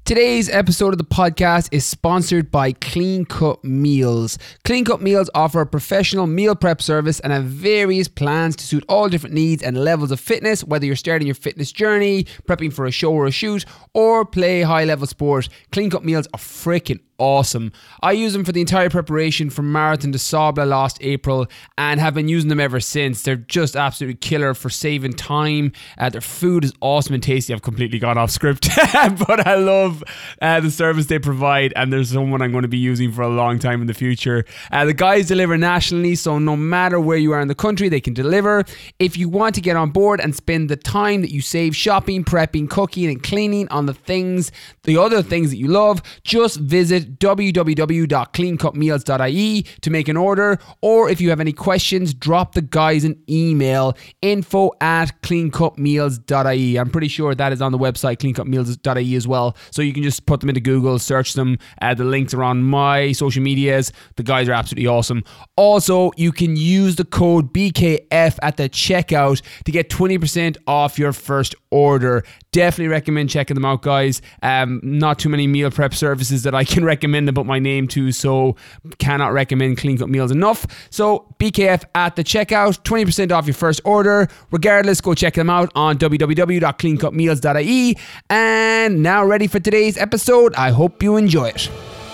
Today's episode of the podcast is sponsored by Clean Cut Meals. Clean Cut Meals offer a professional meal prep service and have various plans to suit all different needs and levels of fitness, whether you're starting your fitness journey, prepping for a show or a shoot, or play high-level sport. Clean Cut Meals are freaking awesome. I use them for the entire preparation from Marathon de Sable last April and have been using them ever since. They're just absolutely killer for saving time. Their food is awesome and tasty. I've completely gone off script, but I love the service they provide, and there's someone I'm going to be using for a long time in the future. The guys deliver nationally, so no matter where you are in the country, they can deliver. If you want to get on board and spend the time that you save shopping, prepping, cooking and cleaning on the other things that you love, just visit www.cleancutmeals.ie to make an order, or if you have any questions, drop the guys an email, info@cleancutmeals.ie. I'm pretty sure that is on the website cleancutmeals.ie as well, so you can just put them into Google, search them. The links are on my social medias. The guys are absolutely awesome. Also, you can use the code BKF at the checkout to get 20% off your first order. Definitely recommend checking them out, guys. Not too many meal prep services that I can recommend and put my name to, so cannot recommend Clean Cut Meals enough. So BKF at the checkout, 20% off your first order. Regardless, go check them out on www.cleancutmeals.ie. And now ready for today's episode. I hope you enjoy it.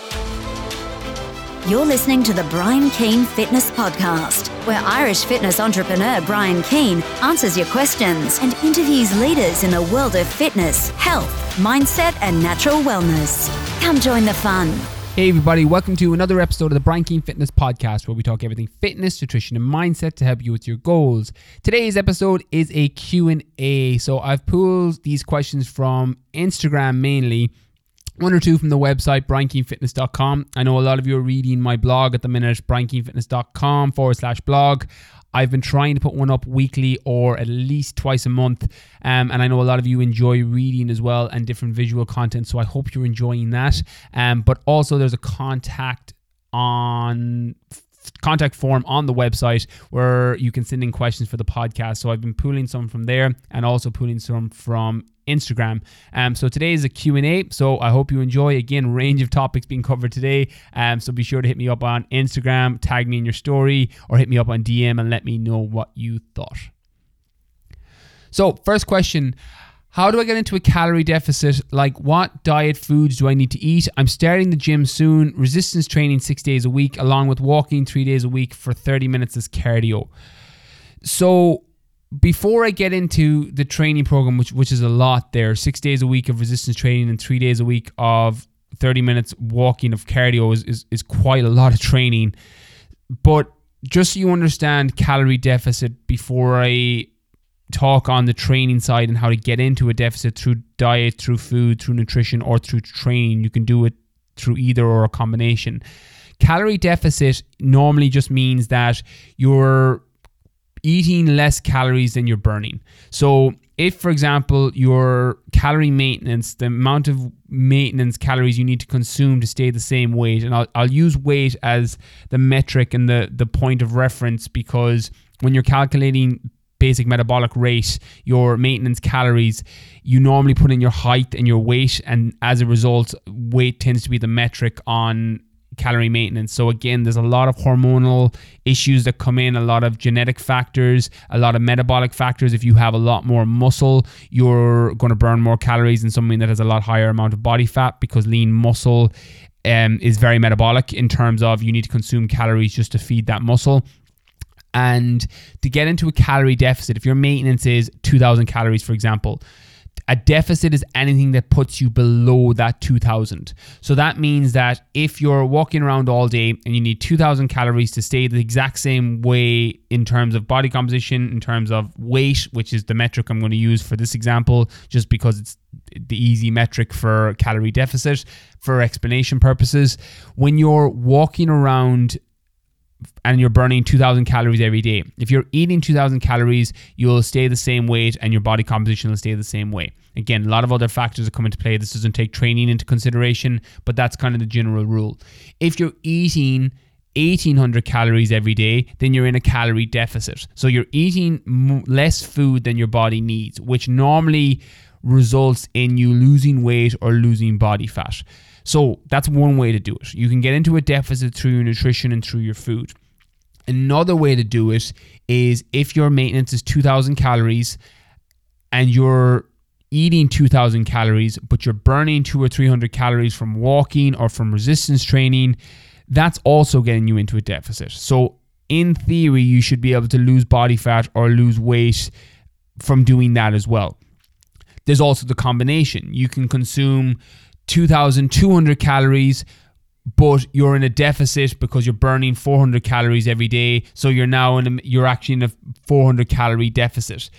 You're listening to the Brian Keane Fitness Podcast, where Irish fitness entrepreneur Brian Keane answers your questions and interviews leaders in the world of fitness, health, mindset, and natural wellness. Come join the fun. Hey everybody, welcome to another episode of the Brian Keane Fitness Podcast, where we talk everything fitness, nutrition, and mindset to help you with your goals. Today's episode is a Q&A. So I've pulled these questions from Instagram mainly, one or two from the website, briankeanefitness.com. I know a lot of you are reading my blog at the minute, briankeanefitness.com/blog. I've been trying to put one up weekly or at least twice a month. And I know a lot of you enjoy reading as well and different visual content. So I hope you're enjoying that. But also there's a contact form on the website where you can send in questions for the podcast. So I've been pulling some from there and also pulling some from Instagram. So today is a Q&A, so I hope you enjoy. Again, range of topics being covered today. So be sure to hit me up on Instagram, tag me in your story, or hit me up on DM and let me know what you thought. So first question, how do I get into a calorie deficit? Like, what diet foods do I need to eat? I'm starting the gym soon, resistance training 6 days a week, along with walking 3 days a week for 30 minutes as cardio. So before I get into the training program, which is a lot there, 6 days a week of resistance training and 3 days a week of 30 minutes walking of cardio is quite a lot of training. But just so you understand calorie deficit before I talk on the training side and how to get into a deficit through diet, through food, through nutrition, or through training. You can do it through either or a combination. Calorie deficit normally just means that you're eating less calories than you're burning. So if, for example, your calorie maintenance, the amount of maintenance calories you need to consume to stay the same weight, and I'll use weight as the metric and the point of reference, because when you're calculating basic metabolic rate, your maintenance calories, you normally put in your height and your weight, and as a result, weight tends to be the metric on calorie maintenance. So again, there's a lot of hormonal issues that come in, a lot of genetic factors, a lot of metabolic factors. If you have a lot more muscle, you're going to burn more calories than someone that has a lot higher amount of body fat, because lean muscle is very metabolic in terms of you need to consume calories just to feed that muscle. And to get into a calorie deficit, if your maintenance is 2,000 calories, for example, a deficit is anything that puts you below that 2,000. So that means that if you're walking around all day and you need 2,000 calories to stay the exact same way in terms of body composition, in terms of weight, which is the metric I'm going to use for this example, just because it's the easy metric for calorie deficit for explanation purposes. When you're walking around and you're burning 2,000 calories every day, if you're eating 2,000 calories, you'll stay the same weight and your body composition will stay the same way. Again, a lot of other factors that come into play. This doesn't take training into consideration, but that's kind of the general rule. If you're eating 1,800 calories every day, then you're in a calorie deficit. So you're eating less food than your body needs, which normally results in you losing weight or losing body fat. So that's one way to do it. You can get into a deficit through your nutrition and through your food. Another way to do it is if your maintenance is 2,000 calories and you're eating 2,000 calories, but you're burning 200 or 300 calories from walking or from resistance training, that's also getting you into a deficit. So in theory, you should be able to lose body fat or lose weight from doing that as well. There's also the combination. You can consume 2,200 calories, but you're in a deficit because you're burning 400 calories every day. So you're actually in a 400 calorie deficit.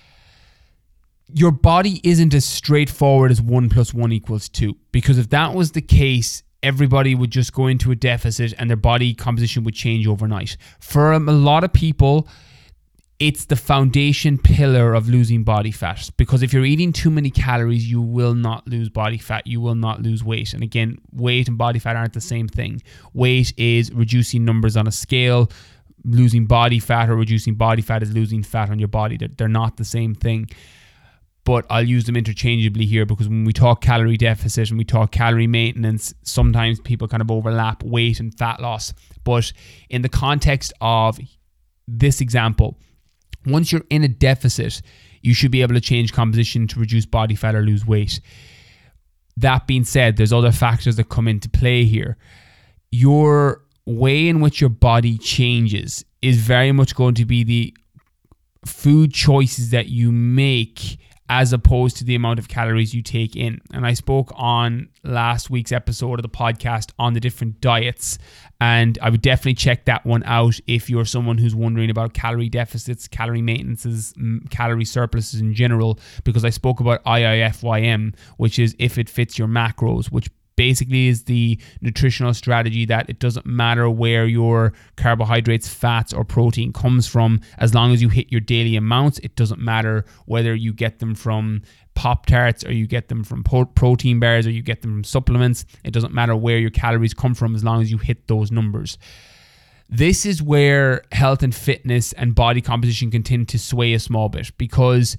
Your body isn't as straightforward as 1 + 1 = 2, because if that was the case, everybody would just go into a deficit and their body composition would change overnight. For a lot of people, it's the foundation pillar of losing body fat, because if you're eating too many calories, you will not lose body fat, you will not lose weight. And again, weight and body fat aren't the same thing. Weight is reducing numbers on a scale. Losing body fat or reducing body fat is losing fat on your body. They're not the same thing. But I'll use them interchangeably here, because when we talk calorie deficit and we talk calorie maintenance, sometimes people kind of overlap weight and fat loss. But in the context of this example, once you're in a deficit, you should be able to change composition to reduce body fat or lose weight. That being said, there's other factors that come into play here. Your way in which your body changes is very much going to be the food choices that you make as opposed to the amount of calories you take in. And I spoke on last week's episode of the podcast on the different diets, and I would definitely check that one out if you're someone who's wondering about calorie deficits, calorie maintenances, calorie surpluses in general, because I spoke about IIFYM, which is if it fits your macros, which basically is the nutritional strategy that it doesn't matter where your carbohydrates, fats, or protein comes from, as long as you hit your daily amounts. It doesn't matter whether you get them from Pop-Tarts or you get them from protein bars or you get them from supplements. It doesn't matter where your calories come from, as long as you hit those numbers. This is where health and fitness and body composition can tend to sway a small bit, because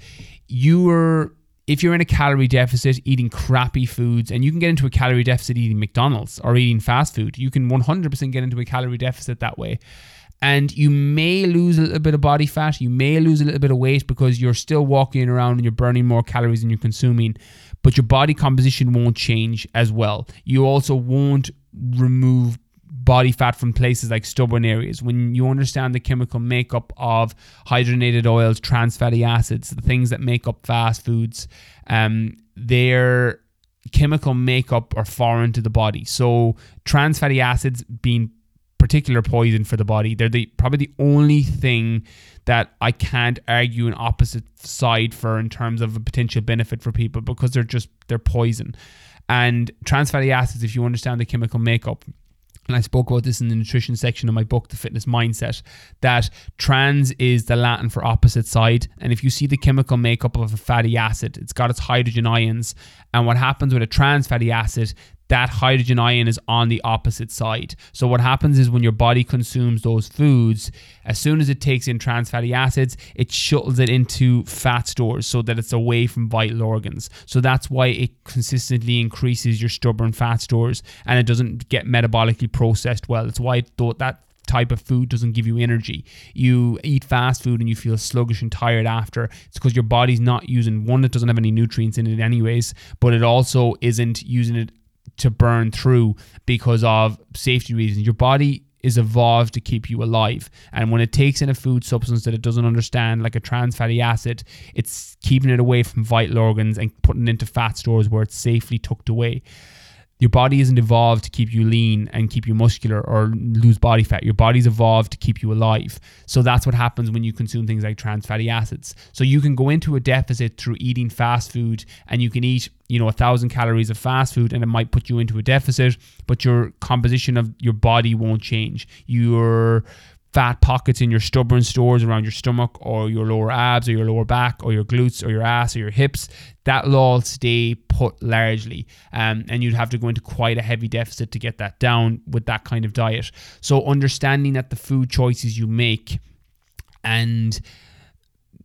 if you're in a calorie deficit eating crappy foods, and you can get into a calorie deficit eating McDonald's or eating fast food, you can 100% get into a calorie deficit that way. And you may lose a little bit of body fat, you may lose a little bit of weight because you're still walking around and you're burning more calories than you're consuming, but your body composition won't change as well. You also won't remove body fat from places like stubborn areas. When you understand the chemical makeup of hydrogenated oils, trans fatty acids, the things that make up fast foods, their chemical makeup are foreign to the body. So trans fatty acids being particular poison for the body, they're probably the only thing that I can't argue an opposite side for in terms of a potential benefit for people, because they're poison. And trans fatty acids, if you understand the chemical makeup, and I spoke about this in the nutrition section of my book, The Fitness Mindset, that trans is the Latin for opposite side. And if you see the chemical makeup of a fatty acid, it's got its hydrogen ions. And what happens with a trans fatty acid, that hydrogen ion is on the opposite side. So what happens is when your body consumes those foods, as soon as it takes in trans fatty acids, it shuttles it into fat stores so that it's away from vital organs. So that's why it consistently increases your stubborn fat stores, and it doesn't get metabolically processed well. It's why that type of food doesn't give you energy. You eat fast food and you feel sluggish and tired after. It's because your body's not using, one, it doesn't have any nutrients in it anyways, but it also isn't using it to burn through because of safety reasons. Your body is evolved to keep you alive, and when it takes in a food substance that it doesn't understand, like a trans fatty acid, it's keeping it away from vital organs and putting it into fat stores where it's safely tucked away. Your body isn't evolved to keep you lean and keep you muscular or lose body fat. Your body's evolved to keep you alive. So that's what happens when you consume things like trans fatty acids. So you can go into a deficit through eating fast food, and you can eat 1,000 calories of fast food and it might put you into a deficit, but your composition of your body won't change. Your fat pockets in your stubborn stores around your stomach or your lower abs or your lower back or your glutes or your ass or your hips, that'll all stay put largely. And you'd have to go into quite a heavy deficit to get that down with that kind of diet. So understanding that the food choices you make and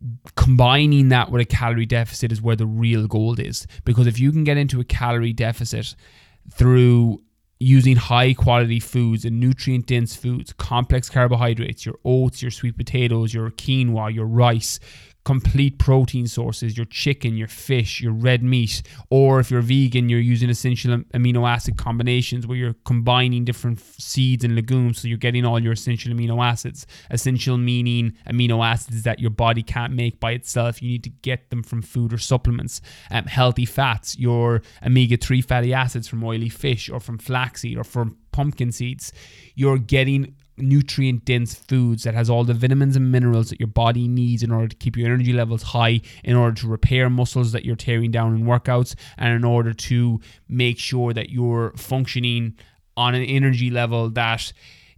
combining that with a calorie deficit is where the real gold is. Because if you can get into a calorie deficit through using high quality foods and nutrient dense foods, complex carbohydrates, your oats, your sweet potatoes, your quinoa, your rice, complete protein sources, your chicken, your fish, your red meat, or if you're vegan, you're using essential amino acid combinations where you're combining different seeds and legumes, so you're getting all your essential amino acids. Essential meaning amino acids that your body can't make by itself. You need to get them from food or supplements. Healthy fats, your omega-3 fatty acids from oily fish or from flaxseed or from pumpkin seeds. You're getting nutrient dense foods that has all the vitamins and minerals that your body needs in order to keep your energy levels high, in order to repair muscles that you're tearing down in workouts, and in order to make sure that you're functioning on an energy level that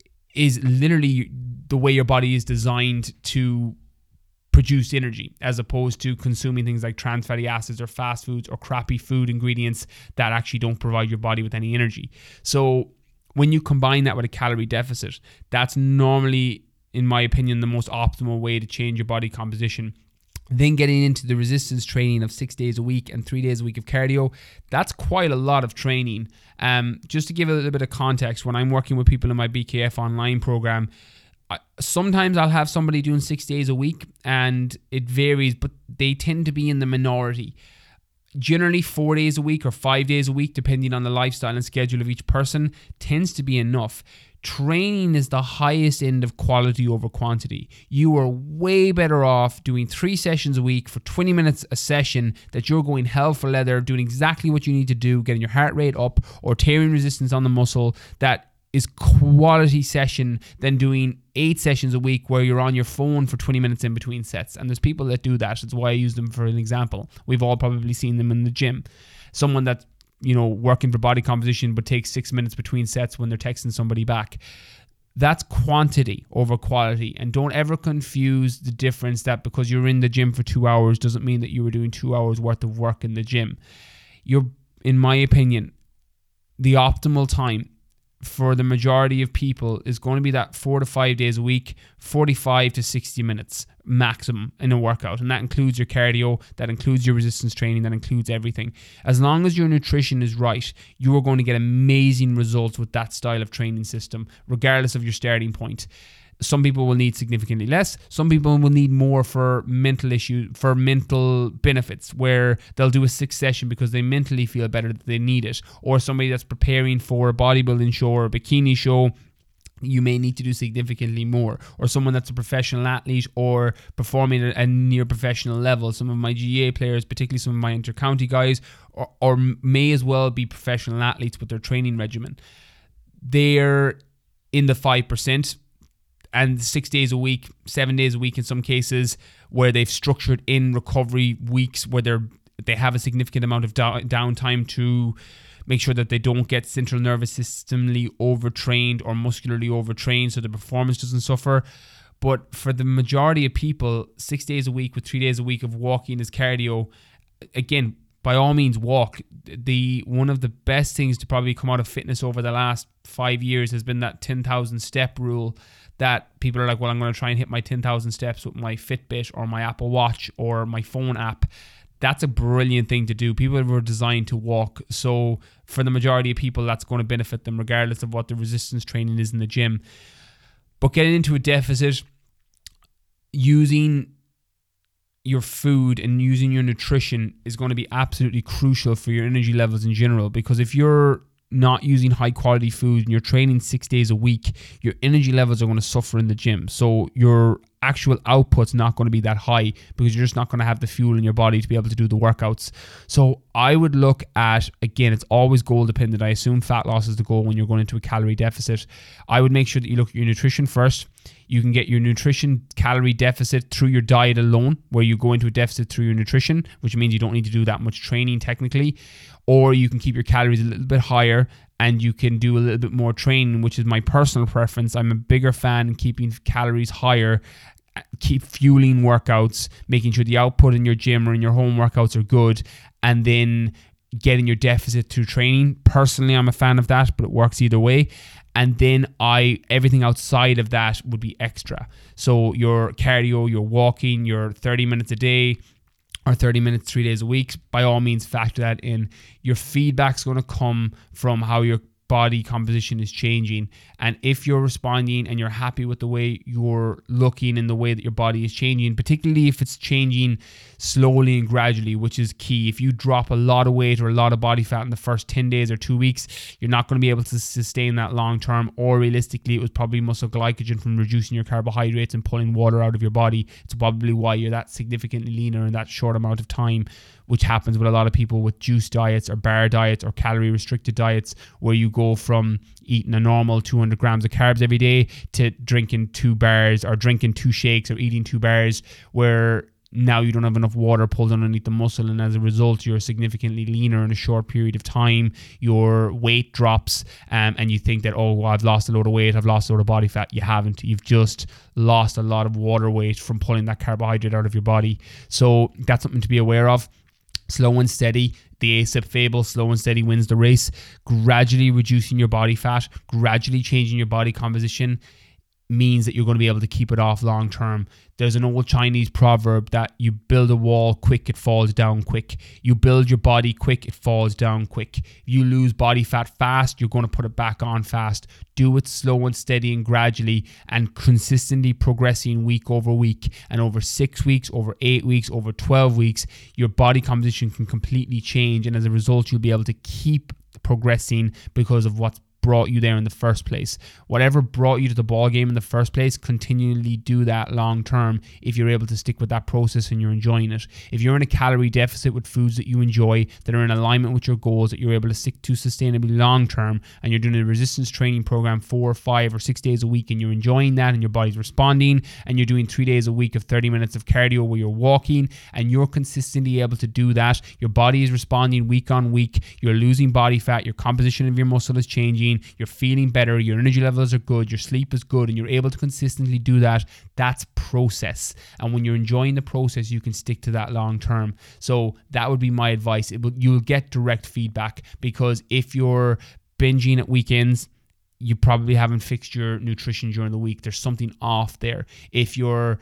is literally the way your body is designed to produce energy, as opposed to consuming things like trans fatty acids or fast foods or crappy food ingredients that actually don't provide your body with any energy. So when you combine that with a calorie deficit, that's normally, in my opinion, the most optimal way to change your body composition. Then getting into the resistance training of 6 days a week and 3 days a week of cardio, that's quite a lot of training. Just to give a little bit of context, when I'm working with people in my BKF online program, sometimes I'll have somebody doing 6 days a week, and it varies, but they tend to be in the minority. Generally 4 days a week or 5 days a week, depending on the lifestyle and schedule of each person, tends to be enough. Training is the highest end of quality over quantity. You are way better off doing 3 sessions a week for 20 minutes a session that you're going hell for leather, doing exactly what you need to do, getting your heart rate up or tearing resistance on the muscle. That is quality session than doing 8 sessions a week where you're on your phone for 20 minutes in between sets. And there's people that do that. That's why I use them for an example. We've all probably seen them in the gym. Someone that's, working for body composition but takes 6 minutes between sets when they're texting somebody back. That's quantity over quality. And don't ever confuse the difference that because you're in the gym for 2 hours doesn't mean that you were doing 2 hours worth of work in the gym. In my opinion, the optimal time for the majority of people is going to be that 4 to 5 days a week, 45 to 60 minutes maximum in a workout. And that includes your cardio, that includes your resistance training, that includes everything. As long as your nutrition is right, you are going to get amazing results with that style of training system, regardless of your starting point. Some people will need significantly less. Some people will need more for mental issues, for mental benefits, where they'll do a 6 session because they mentally feel better that they need it. Or somebody that's preparing for a bodybuilding show or a bikini show, you may need to do significantly more. Or someone that's a professional athlete or performing at a near professional level. Some of my GA players, particularly some of my inter-county guys, or may as well be professional athletes with their training regimen. They're in the 5%. And 6 days a week, 7 days a week in some cases, where they've structured in recovery weeks where they have a significant amount of downtime to make sure that they don't get central nervous systemly overtrained or muscularly overtrained so the performance doesn't suffer. But for the majority of people, 6 days a week with 3 days a week of walking is cardio. Again, by all means walk. One of the best things to probably come out of fitness over the last 5 years has been that 10,000 step rule, that people are like, well, I'm going to try and hit my 10,000 steps with my Fitbit or my Apple Watch or my phone app. That's a brilliant thing to do. People were designed to walk. So for the majority of people, that's going to benefit them regardless of what the resistance training is in the gym. But getting into a deficit, using your food and using your nutrition is going to be absolutely crucial for your energy levels in general. Because if you're not using high quality food and you're training 6 days a week, your energy levels are going to suffer in the gym. So your actual output's not going to be that high because you're just not going to have the fuel in your body to be able to do the workouts. So I would look at, again, it's always goal dependent. I assume fat loss is the goal when you're going into a calorie deficit. I would make sure that you look at your nutrition first. You can get your nutrition calorie deficit through your diet alone, where you go into a deficit through your nutrition, which means you don't need to do that much training technically. Or you can keep your calories a little bit higher and you can do a little bit more training, which is my personal preference. I'm a bigger fan in keeping calories higher, keep fueling workouts, making sure the output in your gym or in your home workouts are good, and then getting your deficit through training. Personally, I'm a fan of that, but it works either way. And then everything outside of that would be extra. So your cardio, your walking, your 30 minutes a day, or 30 minutes 3 days a week, by all means factor that in. Your feedback's going to come from how your body composition is changing, and if you're responding and you're happy with the way you're looking and the way that your body is changing, particularly if it's changing slowly and gradually, which is key. If you drop a lot of weight or a lot of body fat in the first 10 days or 2 weeks, you're not going to be able to sustain that long term, or realistically it was probably muscle glycogen from reducing your carbohydrates and pulling water out of your body. It's probably why you're that significantly leaner in that short amount of time, which happens with a lot of people with juice diets or bar diets or calorie restricted diets, where you go from eating a normal 200 grams of carbs every day to drinking 2 bars or drinking 2 shakes or eating 2 bars, where now you don't have enough water pulled underneath the muscle, and as a result you're significantly leaner in a short period of time. Your weight drops, and you think that, oh, well, I've lost a load of weight, I've lost a load of body fat. You haven't. You've just lost a lot of water weight from pulling that carbohydrate out of your body. So that's something to be aware of. Slow and steady, the ASAP fable, slow and steady wins the race. Gradually reducing your body fat, gradually changing your body composition means that you're going to be able to keep it off long term. There's an old Chinese proverb that you build a wall quick, it falls down quick. You build your body quick, it falls down quick. You lose body fat fast, you're going to put it back on fast. Do it slow and steady and gradually, and consistently progressing week over week. And over 6 weeks, over 8 weeks, over 12 weeks, your body composition can completely change. And as a result, you'll be able to keep progressing because of what's brought you there in the first place. Whatever brought you to the ball game in the first place, continually do that long term if you're able to stick with that process and you're enjoying it. If you're in a calorie deficit with foods that you enjoy, that are in alignment with your goals, that you're able to stick to sustainably long term, and you're doing a resistance training program 4 or 5 or 6 days a week, and you're enjoying that and your body's responding, and you're doing 3 days a week of 30 minutes of cardio where you're walking, and you're consistently able to do that, your body is responding week on week, you're losing body fat, your composition of your muscle is changing, you're feeling better, your energy levels are good, your sleep is good, and you're able to consistently do that. That's process. And when you're enjoying the process, you can stick to that long term. So that would be my advice. You'll get direct feedback, because if you're binging at weekends, you probably haven't fixed your nutrition during the week. There's something off there. If you're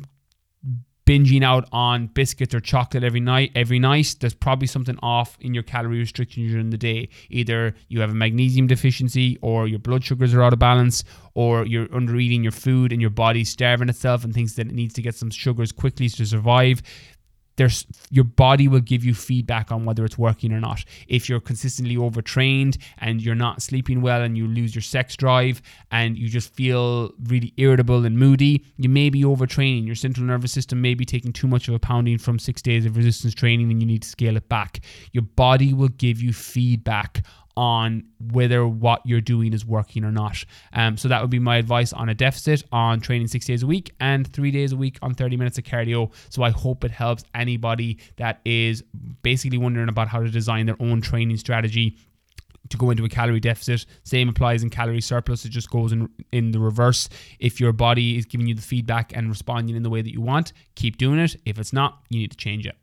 binging out on biscuits or chocolate every night, there's probably something off in your calorie restriction during the day. Either you have a magnesium deficiency, or your blood sugars are out of balance, or you're under eating your food and your body's starving itself and thinks that it needs to get some sugars quickly to survive. Your body will give you feedback on whether it's working or not. If you're consistently overtrained and you're not sleeping well and you lose your sex drive and you just feel really irritable and moody, you may be overtraining. Your central nervous system may be taking too much of a pounding from 6 days of resistance training, and you need to scale it back. Your body will give you feedback on whether what you're doing is working or not. So that would be my advice on a deficit, on training 6 days a week and 3 days a week on 30 minutes of cardio. So I hope it helps anybody that is basically wondering about how to design their own training strategy to go into a calorie deficit. Same applies in calorie surplus. It just goes in the reverse. If your body is giving you the feedback and responding in the way that you want, keep doing it. If it's not, you need to change it.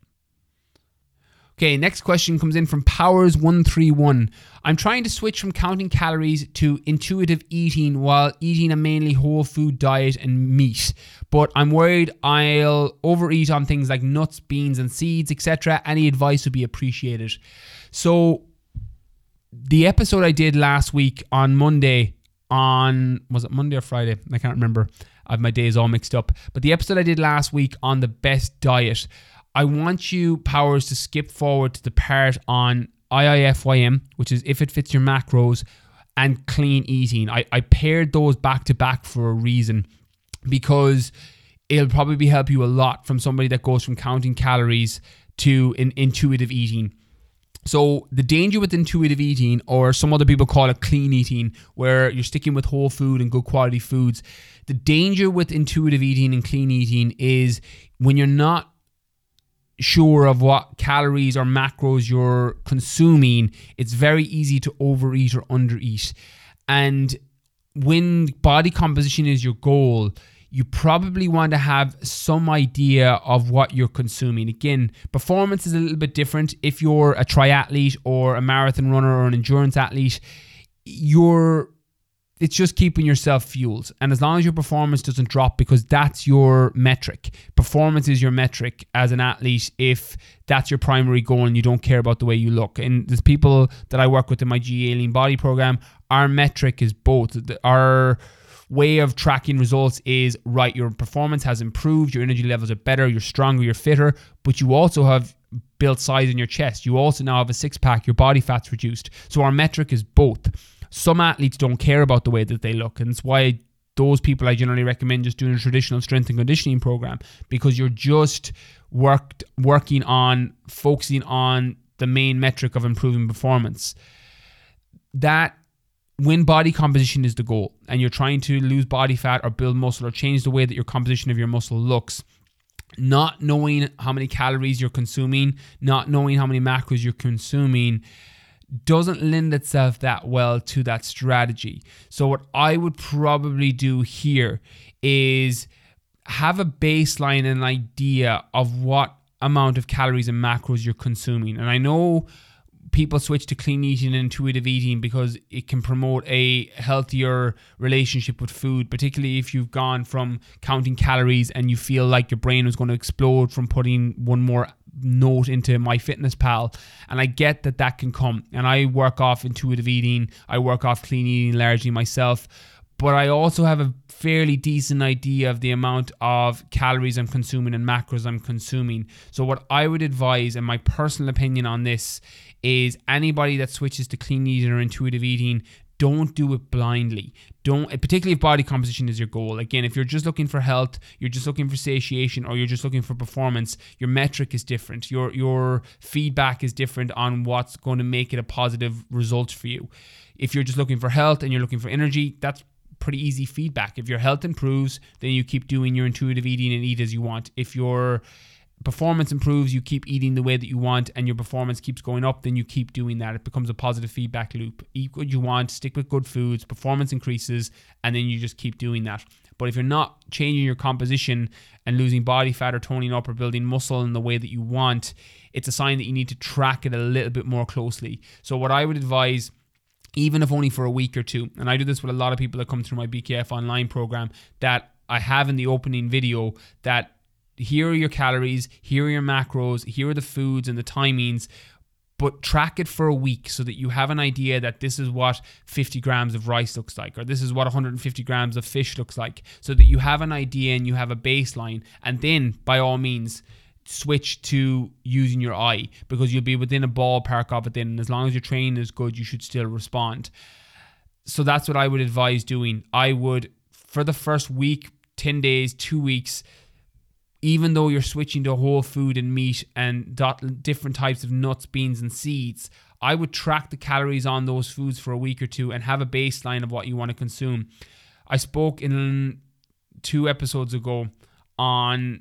Okay, next question comes in from Powers131. I'm trying to switch from counting calories to intuitive eating while eating a mainly whole food diet and meat, but I'm worried I'll overeat on things like nuts, beans and seeds, etc. Any advice would be appreciated. So the episode I did last week on Monday, was it Monday or Friday? I can't remember. I have my days all mixed up. But the episode I did last week on the best diet, I want you, Powers, to skip forward to the part on IIFYM, which is if it fits your macros, and clean eating. I paired those back to back for a reason, because it'll probably help you a lot from somebody that goes from counting calories to intuitive eating. So the danger with intuitive eating, or some other people call it clean eating, where you're sticking with whole food and good quality foods. The danger with intuitive eating and clean eating is when you're not sure of what calories or macros you're consuming, it's very easy to overeat or undereat. And when body composition is your goal, you probably want to have some idea of what you're consuming. Again, performance is a little bit different. If you're a triathlete or a marathon runner or an endurance athlete, your it's just keeping yourself fueled. And as long as your performance doesn't drop, because that's your metric. Performance is your metric as an athlete if that's your primary goal and you don't care about the way you look. And there's people that I work with in my GA Lean Body program, our metric is both. Our way of tracking results is, right, your performance has improved, your energy levels are better, you're stronger, you're fitter, but you also have built size in your chest. You also now have a six-pack, your body fat's reduced. So our metric is both. Some athletes don't care about the way that they look, and it's why those people I generally recommend just doing a traditional strength and conditioning program, because you're just focusing on the main metric of improving performance. That when body composition is the goal and you're trying to lose body fat or build muscle or change the way that your composition of your muscle looks, not knowing how many calories you're consuming, not knowing how many macros you're consuming, doesn't lend itself that well to that strategy. So what I would probably do here is have a baseline and an idea of what amount of calories and macros you're consuming. And I know people switch to clean eating and intuitive eating because it can promote a healthier relationship with food, particularly if you've gone from counting calories and you feel like your brain is going to explode from putting one more note into MyFitnessPal. And I get that can come, and I work off intuitive eating, I work off clean eating largely myself, but I also have a fairly decent idea of the amount of calories I'm consuming and macros I'm consuming. So what I would advise, and my personal opinion on this, is anybody that switches to clean eating or intuitive eating, don't do it blindly. Don't, particularly if body composition is your goal. Again, if you're just looking for health, you're just looking for satiation, or you're just looking for performance, your metric is different. Your feedback is different on what's going to make it a positive result for you. If you're just looking for health and you're looking for energy, that's pretty easy feedback. If your health improves, then you keep doing your intuitive eating and eat as you want. If your performance improves, you keep eating the way that you want, and your performance keeps going up, then you keep doing that. It becomes a positive feedback loop. Eat what you want, stick with good foods, performance increases, and then you just keep doing that. But if you're not changing your composition and losing body fat or toning up or building muscle in the way that you want, it's a sign that you need to track it a little bit more closely. So what I would advise, even if only for a week or two, and I do this with a lot of people that come through my BKF online program that I have in the opening video, that here are your calories, here are your macros, here are the foods and the timings, but track it for a week so that you have an idea that this is what 50 grams of rice looks like, or this is what 150 grams of fish looks like, so that you have an idea and you have a baseline. And then, by all means, switch to using your eye, because you'll be within a ballpark of it then, and as long as your training is good, you should still respond. So that's what I would advise doing. I would, for the first week, 10 days, 2 weeks, even though you're switching to whole food and meat and different types of nuts, beans and seeds, I would track the calories on those foods for a week or two and have a baseline of what you want to consume. I spoke in 3 episodes ago on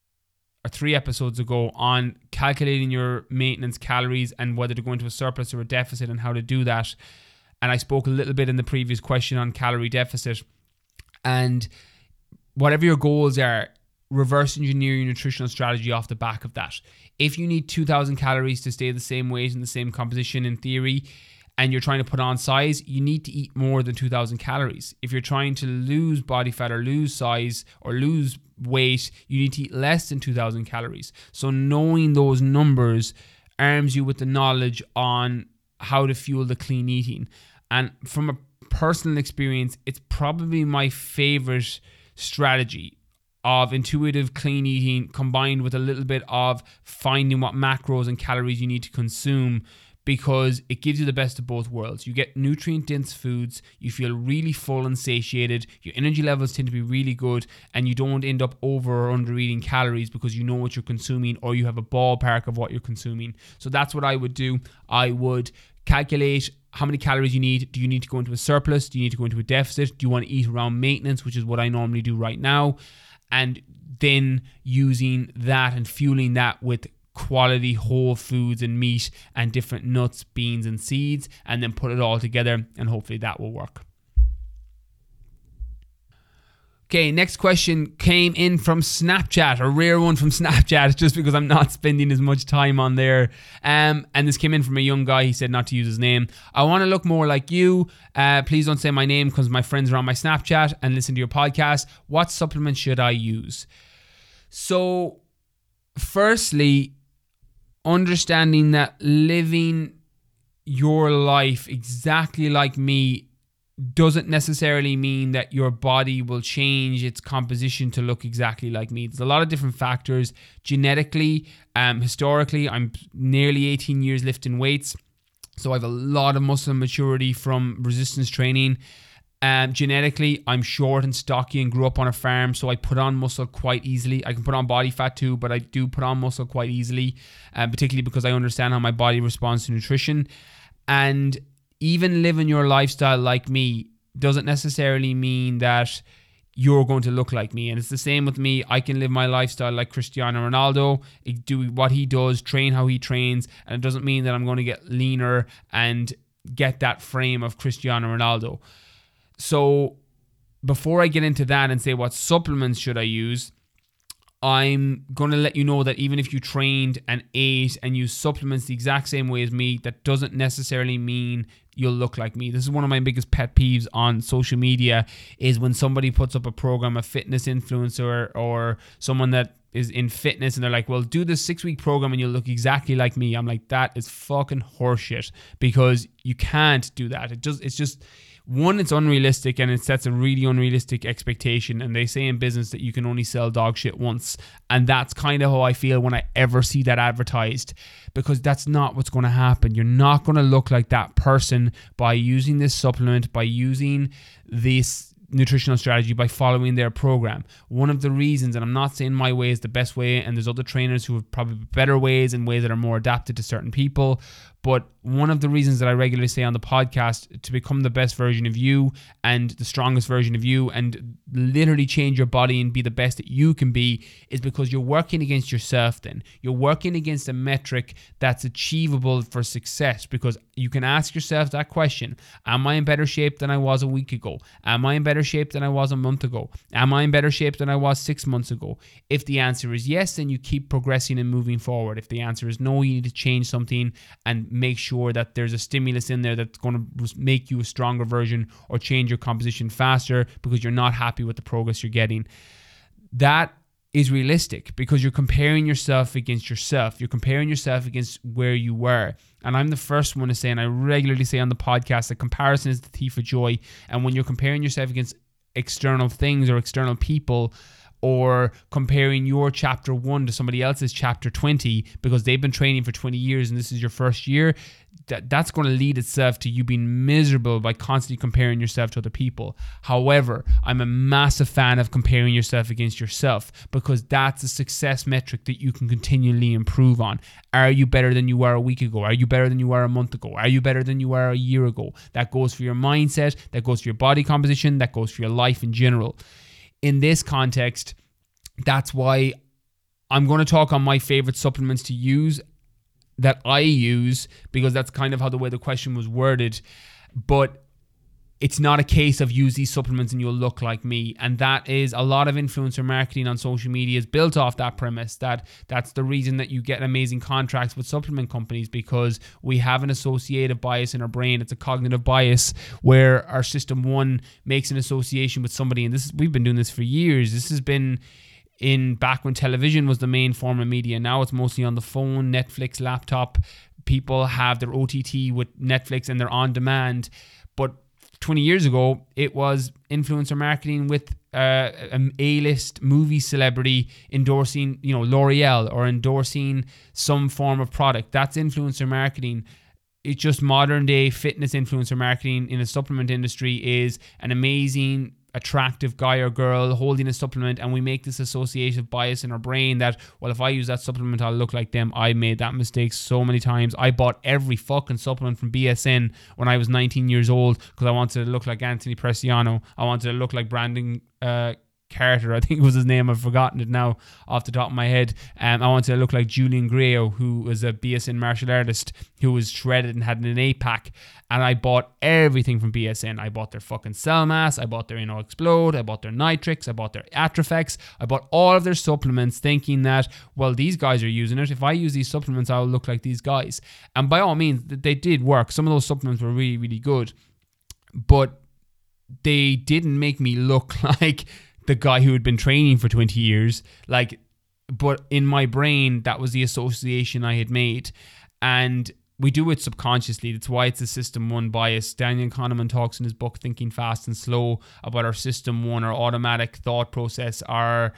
calculating your maintenance calories and whether to go into a surplus or a deficit and how to do that. And I spoke a little bit in the previous question on calorie deficit. And whatever your goals are, reverse engineer your nutritional strategy off the back of that. If you need 2,000 calories to stay the same weight and the same composition in theory, and you're trying to put on size, you need to eat more than 2,000 calories. If you're trying to lose body fat or lose size or lose weight, you need to eat less than 2,000 calories. So knowing those numbers arms you with the knowledge on how to fuel the clean eating. And from a personal experience, it's probably my favorite strategy of intuitive clean eating combined with a little bit of finding what macros and calories you need to consume, because it gives you the best of both worlds. You get nutrient-dense foods, you feel really full and satiated, your energy levels tend to be really good, and you don't end up over or under eating calories because you know what you're consuming, or you have a ballpark of what you're consuming. So that's what I would do. I would calculate how many calories you need. Do you need to go into a surplus? Do you need to go into a deficit? Do you want to eat around maintenance, which is what I normally do right now? And then using that and fueling that with quality whole foods and meat and different nuts, beans and seeds, and then put it all together, and hopefully that will work. Okay, next question came in from Snapchat, a rare one from Snapchat, just because I'm not spending as much time on there. And this came in from a young guy. He said not to use his name. I want to look more like you. Please don't say my name because my friends are on my Snapchat and listen to your podcast. What supplement should I use? So, firstly, understanding that living your life exactly like me doesn't necessarily mean that your body will change its composition to look exactly like me. There's a lot of different factors. Genetically, historically, I'm nearly 18 years lifting weights, so I have a lot of muscle maturity from resistance training. Genetically, I'm short and stocky and grew up on a farm, so I put on muscle quite easily. I can put on body fat too, but I do put on muscle quite easily, particularly because I understand how my body responds to nutrition. And even living your lifestyle like me doesn't necessarily mean that you're going to look like me. And it's the same with me. I can live my lifestyle like Cristiano Ronaldo, do what he does, train how he trains, and it doesn't mean that I'm going to get leaner and get that frame of Cristiano Ronaldo. So before I get into that and say what supplements should I use, I'm going to let you know that even if you trained and ate and used supplements the exact same way as me, that doesn't necessarily mean you'll look like me. This is one of my biggest pet peeves on social media, is when somebody puts up a program, a fitness influencer or someone that is in fitness, and they're like, well, do this 6-week program and you'll look exactly like me. I'm like, that is fucking horseshit, because you can't do that. It's just one, it's unrealistic, and it sets a really unrealistic expectation. And they say in business that you can only sell dog shit once. And that's kind of how I feel when I ever see that advertised, because that's not what's going to happen. You're not going to look like that person by using this supplement, by using this nutritional strategy, by following their program. One of the reasons, and I'm not saying my way is the best way, and there's other trainers who have probably better ways and ways that are more adapted to certain people, but one of the reasons that I regularly say on the podcast to become the best version of you and the strongest version of you and literally change your body and be the best that you can be is because you're working against yourself then. You're working against a metric that's achievable for success, because you can ask yourself that question. Am I in better shape than I was a week ago? Am I in better shape than I was a month ago? Am I in better shape than I was 6 months ago? If the answer is yes, then you keep progressing and moving forward. If the answer is no, you need to change something and make sure that there's a stimulus in there that's going to make you a stronger version or change your composition faster because you're not happy with the progress you're getting. That is realistic, because you're comparing yourself against yourself. You're comparing yourself against where you were. And I'm the first one to say, and I regularly say on the podcast, that comparison is the thief of joy. And when you're comparing yourself against external things or external people, or comparing your chapter 1 to somebody else's chapter 20 because they've been training for 20 years and this is your first year, that's going to lead itself to you being miserable by constantly comparing yourself to other people. However, I'm a massive fan of comparing yourself against yourself, because that's a success metric that you can continually improve on. Are you better than you were a week ago? Are you better than you were a month ago? Are you better than you were a year ago? That goes for your mindset, that goes for your body composition, that goes for your life in general. In this context, that's why I'm going to talk on my favorite supplements to use that I use, because that's kind of how the way the question was worded. But it's not a case of use these supplements and you'll look like me. And that is a lot of influencer marketing on social media is built off that premise. That's the reason that you get amazing contracts with supplement companies, because we have an associative bias in our brain. It's a cognitive bias where our system one makes an association with somebody. And we've been doing this for years. This has been back when television was the main form of media. Now it's mostly on the phone, Netflix, laptop. People have their OTT with Netflix and they're on demand. But 20 years ago, it was influencer marketing with an A-list movie celebrity endorsing, L'Oreal, or endorsing some form of product. That's influencer marketing. It's just modern day fitness influencer marketing in the supplement industry is an amazing, attractive guy or girl holding a supplement, and we make this associative bias in our brain that, well, if I use that supplement, I'll look like them. I made that mistake so many times. I bought every fucking supplement from BSN when I was 19 years old because I wanted to look like Anthony Preciano. I wanted to look like Brandon Carter, I think was his name. I've forgotten it now off the top of my head. I wanted to look like Julian Greo, who was a BSN martial artist who was shredded and had an 8-pack. And I bought everything from BSN. I bought their fucking Cell Mass, I bought their Explode, I bought their Nitrix, I bought their Atrofex, I bought all of their supplements thinking that, well, these guys are using it. If I use these supplements, I'll look like these guys. And by all means, they did work. Some of those supplements were really, really good. But they didn't make me look like the guy who had been training for 20 years. But in my brain, that was the association I had made. And we do it subconsciously. That's why it's a System 1 bias. Daniel Kahneman talks in his book, Thinking Fast and Slow, about our System 1, our automatic thought process, our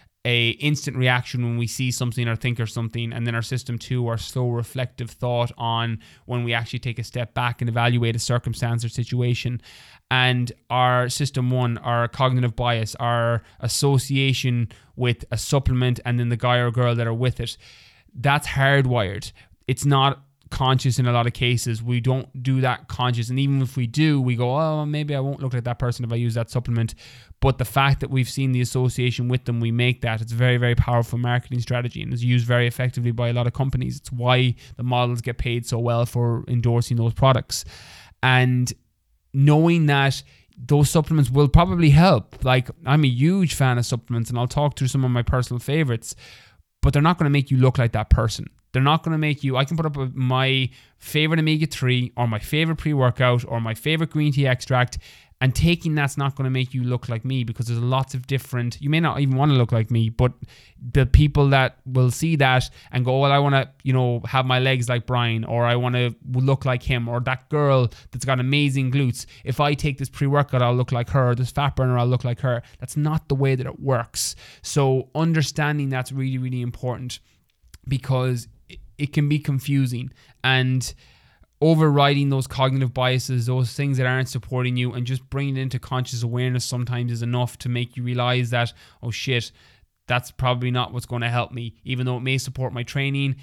instant reaction when we see something or think of something, and then our System 2, our slow reflective thought on when we actually take a step back and evaluate a circumstance or situation. And our System 1, our cognitive bias, our association with a supplement and then the guy or girl that are with it, that's hardwired. It's not conscious in a lot of cases. We don't do that conscious, and even if we do, we go, oh, maybe I won't look like that person if I use that supplement. But the fact that we've seen the association with them, we make that. It's a very, very powerful marketing strategy and is used very effectively by a lot of companies. It's why the models get paid so well for endorsing those products. And knowing that those supplements will probably help. Like, I'm a huge fan of supplements, and I'll talk through some of my personal favorites, but they're not going to make you look like that person. They're not going to make you, I can put up my favorite omega-3 or my favorite pre-workout or my favorite green tea extract, and taking that's not going to make you look like me, because there's lots of different, you may not even want to look like me, but the people that will see that and go, well, I want to, have my legs like Brian, or I want to look like him, or that girl that's got amazing glutes. If I take this pre-workout, I'll look like her. This fat burner, I'll look like her. That's not the way that it works. So understanding that's really, really important, because it can be confusing, and overriding those cognitive biases, those things that aren't supporting you, and just bringing it into conscious awareness sometimes is enough to make you realize that, oh shit, that's probably not what's going to help me, even though it may support my training.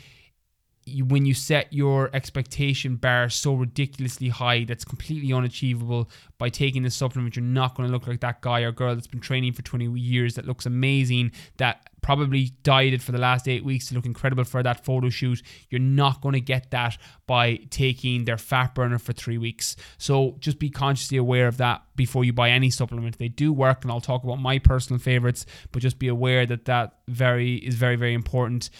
When you set your expectation bar so ridiculously high that's completely unachievable, by taking this supplement, you're not going to look like that guy or girl that's been training for 20 years, that looks amazing, that probably dieted for the last 8 weeks to look incredible for that photo shoot. You're not going to get that by taking their fat burner for 3 weeks. So just be consciously aware of that before you buy any supplement. They do work, and I'll talk about my personal favorites, but just be aware that is very, very important,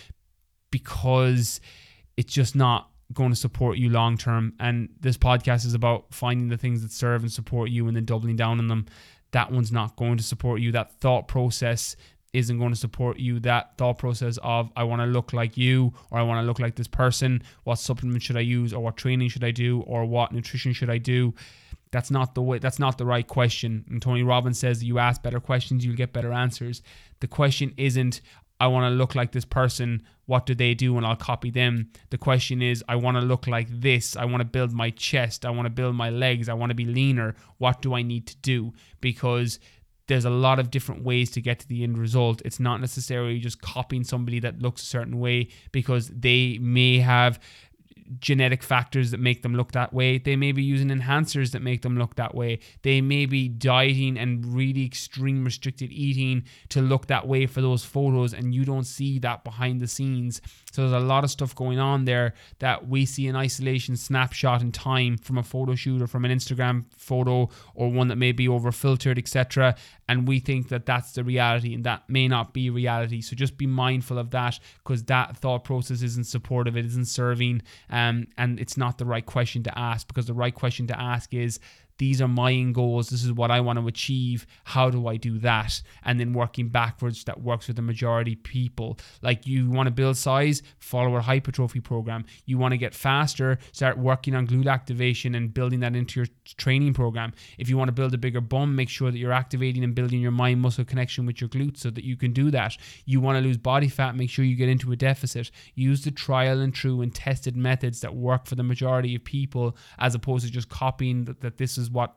because it's just not going to support you long term. And this podcast is about finding the things that serve and support you and then doubling down on them. That one's not going to support you. That thought process isn't going to support you. That thought process of, I want to look like you, or I want to look like this person, what supplement should I use, or what training should I do, or what nutrition should I do, that's not the way. That's not the right question. And Tony Robbins says, you ask better questions, you'll get better answers. The question isn't, I want to look like this person, what do they do, and I'll copy them. The question is, I want to look like this. I want to build my chest. I want to build my legs. I want to be leaner. What do I need to do? Because there's a lot of different ways to get to the end result. It's not necessarily just copying somebody that looks a certain way because they may have genetic factors that make them look that way. They may be using enhancers that make them look that way. They may be dieting and really extreme restricted eating to look that way for those photos, and you don't see that behind the scenes. So there's a lot of stuff going on there that we see in isolation, snapshot in time from a photo shoot or from an Instagram photo, or one that may be over filtered, etc. And we think that that's the reality, and that may not be reality. So just be mindful of that, because that thought process isn't supportive, it isn't serving, and it's not the right question to ask. Because the right question to ask is, these are my end goals, this is what I want to achieve, how do I do that? And then working backwards, that works with the majority people. Like, you want to build size, follow a hypertrophy program. You want to get faster, start working on glute activation and building that into your training program. If you want to build a bigger bum, make sure that you're activating and building your mind muscle connection with your glutes so that you can do that. You want to lose body fat, make sure you get into a deficit. Use the trial and true and tested methods that work for the majority of people, as opposed to just copying that this is what,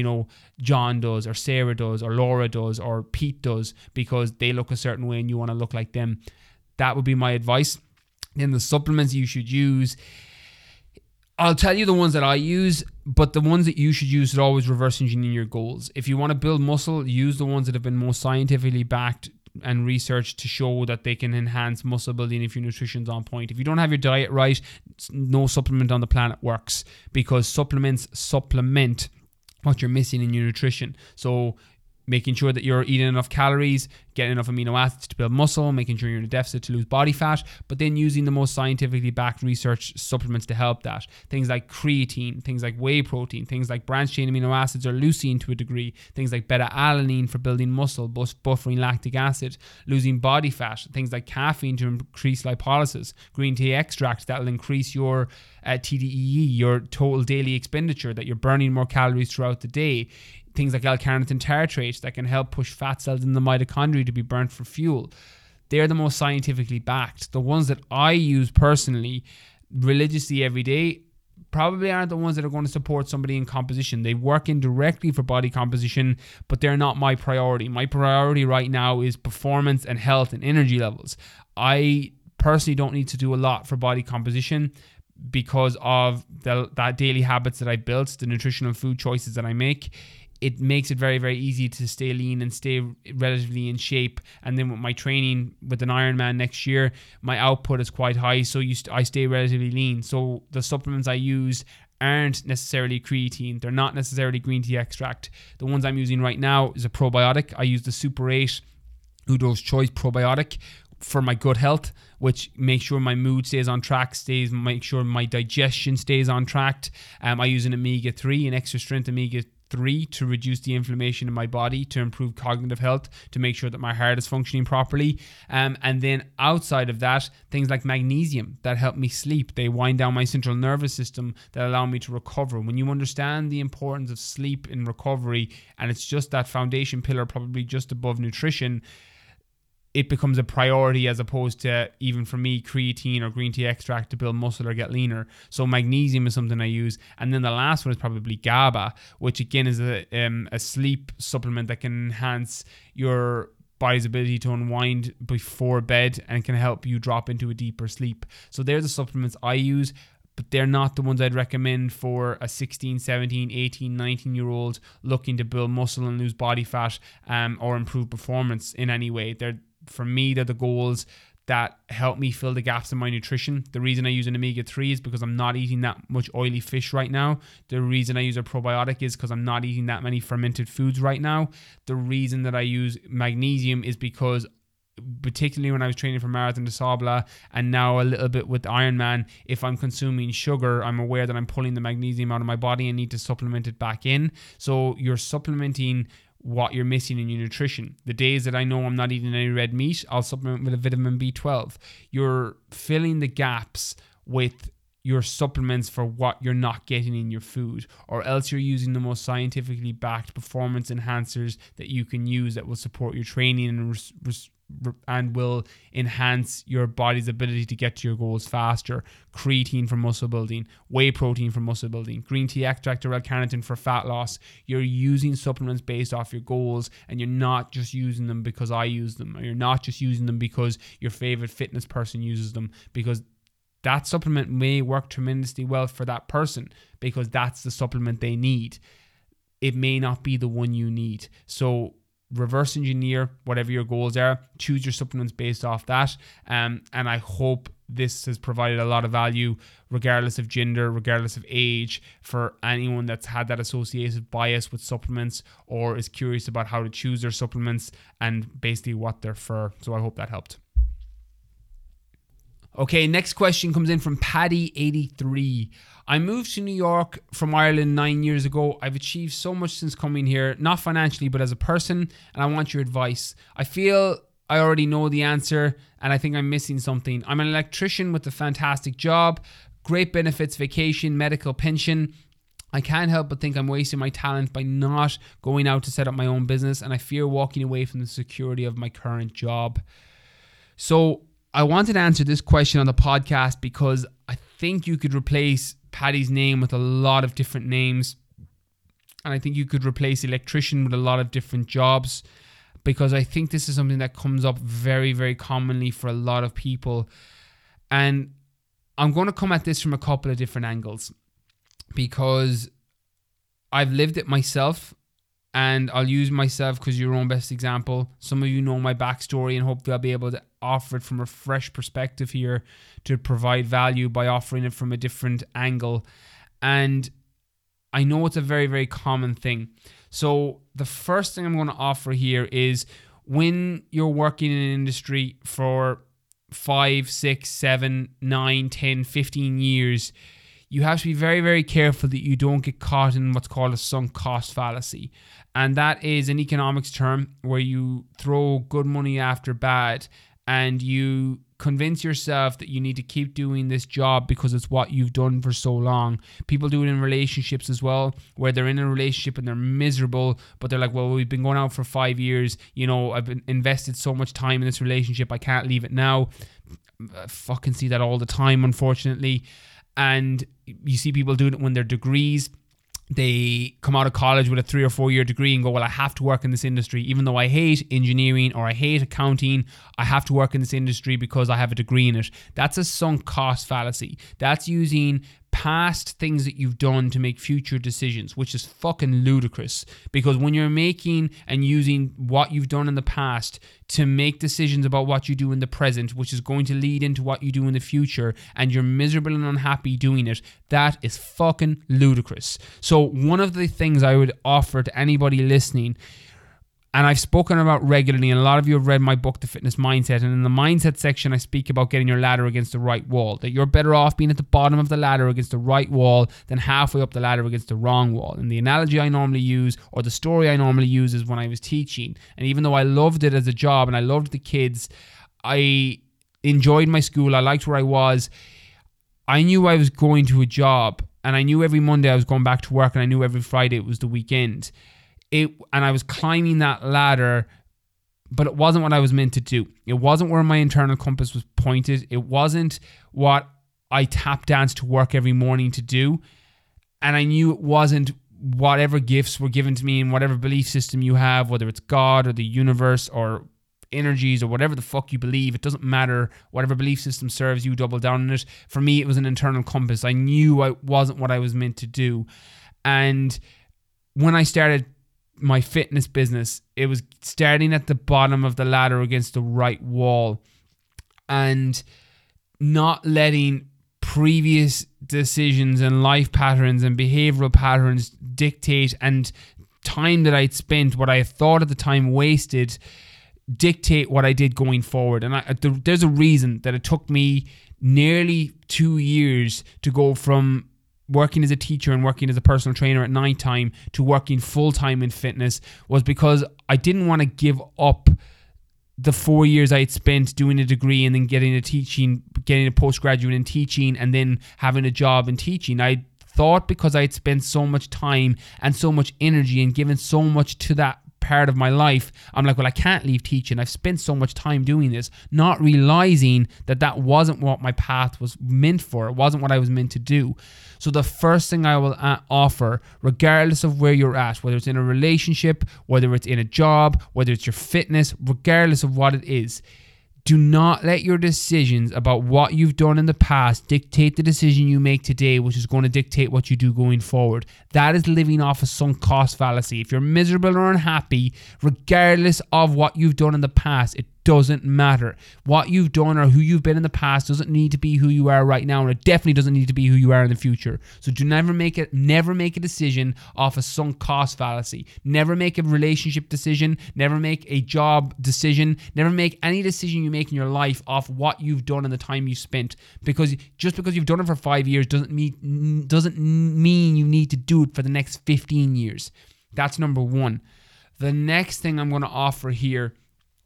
John does, or Sarah does, or Laura does, or Pete does, because they look a certain way and you want to look like them. That would be my advice. Then the supplements you should use, I'll tell you the ones that I use, but the ones that you should use should always reverse engineer your goals. If you want to build muscle, use the ones that have been most scientifically backed and researched to show that they can enhance muscle building if your nutrition's on point. If you don't have your diet right, no supplement on the planet works, because supplements supplement what you're missing in your nutrition. So making sure that you're eating enough calories, getting enough amino acids to build muscle, making sure you're in a deficit to lose body fat, but then using the most scientifically backed research supplements to help that. Things like creatine, things like whey protein, things like branched chain amino acids or leucine to a degree, things like beta-alanine for building muscle, buffering lactic acid, losing body fat, things like caffeine to increase lipolysis, green tea extract that will increase your TDEE, your total daily expenditure, that you're burning more calories throughout the day. Things like L-carnitine tartrate that can help push fat cells in the mitochondria to be burnt for fuel. They're the most scientifically backed. The ones that I use personally, religiously every day, probably aren't the ones that are going to support somebody in composition. They work indirectly for body composition, but they're not my priority. My priority right now is performance and health and energy levels. I personally don't need to do a lot for body composition because of that daily habits that I built, the nutritional food choices that I make. It makes it very, very easy to stay lean and stay relatively in shape. And then with my training with an Ironman next year, my output is quite high, so I stay relatively lean. So the supplements I use aren't necessarily creatine. They're not necessarily green tea extract. The ones I'm using right now is a probiotic. I use the Super 8 Udo's Choice probiotic for my gut health, which makes sure my mood stays on track, make sure my digestion stays on track. I use an omega-3, an extra strength omega-3 to reduce the inflammation in my body, to improve cognitive health, to make sure that my heart is functioning properly. And then outside of that, things like magnesium that help me sleep. They wind down my central nervous system, that allow me to recover. When you understand the importance of sleep in recovery, and it's just that foundation pillar, probably just above nutrition, it becomes a priority, as opposed to, even for me, creatine or green tea extract to build muscle or get leaner. So magnesium is something I use. And then the last one is probably GABA, which again is a sleep supplement that can enhance your body's ability to unwind before bed and can help you drop into a deeper sleep. So they're the supplements I use, but they're not the ones I'd recommend for a 16, 17, 18, 19-year-old looking to build muscle and lose body fat or improve performance in any way. For me, they're the goals that help me fill the gaps in my nutrition. The reason I use an omega-3 is because I'm not eating that much oily fish right now. The reason I use a probiotic is because I'm not eating that many fermented foods right now. The reason that I use magnesium is because, particularly when I was training for Marathon des Sables and now a little bit with Ironman, if I'm consuming sugar, I'm aware that I'm pulling the magnesium out of my body and need to supplement it back in. So you're supplementing what you're missing in your nutrition. The days that I know I'm not eating any red meat, I'll supplement with a vitamin B12. You're filling the gaps with your supplements for what you're not getting in your food, or else you're using the most scientifically backed performance enhancers that you can use that will support your training and will enhance your body's ability to get to your goals faster. Creatine for muscle building, whey protein for muscle building, green tea extract or L-carnitine for fat loss. You're using supplements based off your goals, and you're not just using them because I use them, or you're not just using them because your favorite fitness person uses them, because that supplement may work tremendously well for that person because that's the supplement they need. It may not be the one you need. So reverse engineer whatever your goals are, choose your supplements based off that, and I hope this has provided a lot of value, regardless of gender, regardless of age, for anyone that's had that associated bias with supplements or is curious about how to choose their supplements and basically what they're for. So I hope that helped. Okay, next question comes in from Paddy83. I moved to New York from Ireland 9 years ago. I've achieved so much since coming here, not financially, but as a person, and I want your advice. I feel I already know the answer, and I think I'm missing something. I'm an electrician with a fantastic job, great benefits, vacation, medical, pension. I can't help but think I'm wasting my talent by not going out to set up my own business, and I fear walking away from the security of my current job. So I wanted to answer this question on the podcast because I think you could replace Paddy's name with a lot of different names. And I think you could replace electrician with a lot of different jobs, because I think this is something that comes up very, very commonly for a lot of people. And I'm going to come at this from a couple of different angles. because I've lived it myself, and I'll use myself because you're your own best example. Some of you know my backstory, and hopefully I'll be able to offer it from a fresh perspective here to provide value by offering it from a different angle. And I know it's a very, very common thing. So the first thing I'm going to offer here is, when you're working in an industry for 5, 6, 7, 9, 10, 15 years, you have to be very, very careful that you don't get caught in what's called a sunk cost fallacy. And that is an economics term where you throw good money after bad, and you convince yourself that you need to keep doing this job because it's what you've done for so long. People do it in relationships as well, where they're in a relationship and they're miserable, but they're like, well, we've been going out for 5 years. You know, I've been invested so much time in this relationship. I can't leave it now. I fucking see that all the time, unfortunately. And you see people doing it when they're degrees. They come out of college with a 3 or 4 year degree and go, well, I have to work in this industry. Even though I hate engineering or I hate accounting, I have to work in this industry because I have a degree in it. That's a sunk cost fallacy. That's using past things that you've done to make future decisions, which is fucking ludicrous. Because when you're making and using what you've done in the past to make decisions about what you do in the present, which is going to lead into what you do in the future, and you're miserable and unhappy doing it, that is fucking ludicrous. So one of the things I would offer to anybody listening, and I've spoken about regularly, and a lot of you have read my book, The Fitness Mindset, and in the mindset section, I speak about getting your ladder against the right wall, that you're better off being at the bottom of the ladder against the right wall than halfway up the ladder against the wrong wall. And the analogy I normally use, or the story I normally use, is when I was teaching. And even though I loved it as a job and I loved the kids, I enjoyed my school, I liked where I was, I knew I was going to a job, and I knew every Monday I was going back to work, and I knew every Friday it was the weekend. And I was climbing that ladder, but it wasn't what I was meant to do. It wasn't where my internal compass was pointed. It wasn't what I tap dance to work every morning to do. And I knew it wasn't whatever gifts were given to me and whatever belief system you have, whether it's God or the universe or energies or whatever the fuck you believe. It doesn't matter. Whatever belief system serves you, double down on it. For me, it was an internal compass. I knew I wasn't what I was meant to do. And when I started my fitness business, it was starting at the bottom of the ladder against the right wall, and not letting previous decisions and life patterns and behavioral patterns dictate, and time that I'd spent, what I thought at the time wasted, dictate what I did going forward. And there's a reason that it took me nearly 2 years to go from working as a teacher and working as a personal trainer at nighttime to working full-time in fitness, was because I didn't want to give up the 4 years I had spent doing a degree and then getting a postgraduate in teaching and then having a job in teaching. I thought because I had spent so much time and so much energy and given so much to that part of my life, I'm like, well, I can't leave teaching. I've spent so much time doing this, not realizing that that wasn't what my path was meant for. It wasn't what I was meant to do. So the first thing I will offer, regardless of where you're at, whether it's in a relationship, whether it's in a job, whether it's your fitness, regardless of what it is, do not let your decisions about what you've done in the past dictate the decision you make today, which is going to dictate what you do going forward. That is living off a sunk cost fallacy. If you're miserable or unhappy, regardless of what you've done in the past, it doesn't matter. What you've done or who you've been in the past doesn't need to be who you are right now, and it definitely doesn't need to be who you are in the future. So never make a decision off a sunk cost fallacy. Never make a relationship decision. Never make a job decision. Never make any decision you make in your life off what you've done and the time you spent. Because just because you've done it for 5 years doesn't mean you need to do it for the next 15 years. That's number one. The next thing I'm going to offer here